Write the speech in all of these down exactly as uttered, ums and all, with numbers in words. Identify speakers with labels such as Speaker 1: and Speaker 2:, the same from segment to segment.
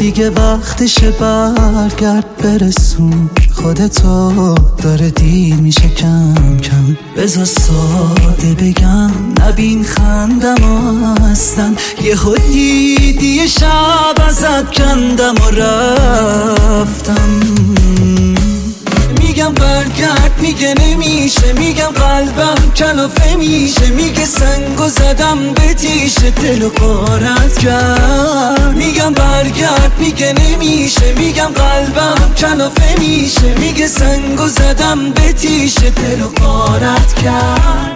Speaker 1: دیگه وقتشه برگرد برسون خودتو، داره دیر میشه کم کم. بذار ساده بگم نبین خندم هستن، یه خودی دیگه شب ازت کندم و رفتم. میگم برگرد میگه نمیشه، میگم قلبم کلافه میشه، میگه سنگو زدم به تیشه دلو غارت کرد. میگم برگرد میگه نمیشه، میگم قلبم کلافه میشه، میگه سنگو زدم به تیشه دلو غارت کرد.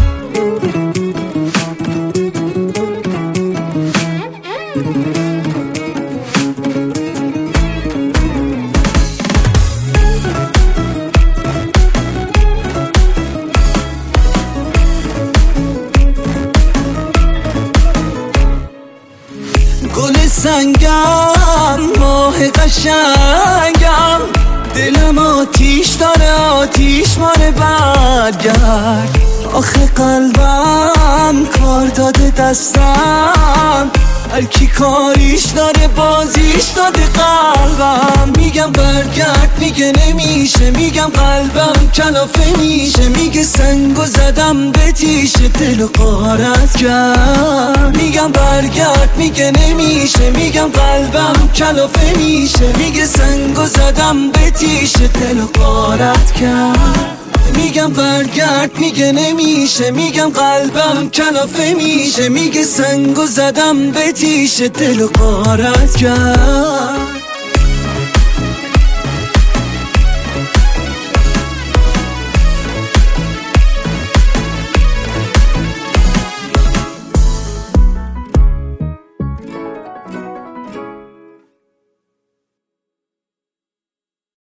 Speaker 1: گل سنگم ماه قشنگم، دلم آتیش داره آتیش ماره برگرد. آخه قلبم کار داده دستم، هر کی کاریش داره بازیش داده قلبم. میگم برگرد میگه نمیشه، میگم قلبم کلافه میشه، میگه سنگو زدم به تیشه دلو غارت کرد. میگم برگرد میگه نمیشه، میگم قلبم کلافه میشه، میگه سنگو زدم به تیشه دلو غارت کرد. میگم برگرد میگه نمیشه، میگم قلبم کلافه میشه، میگه سنگو زدم به تیشه دلو غارت کرد.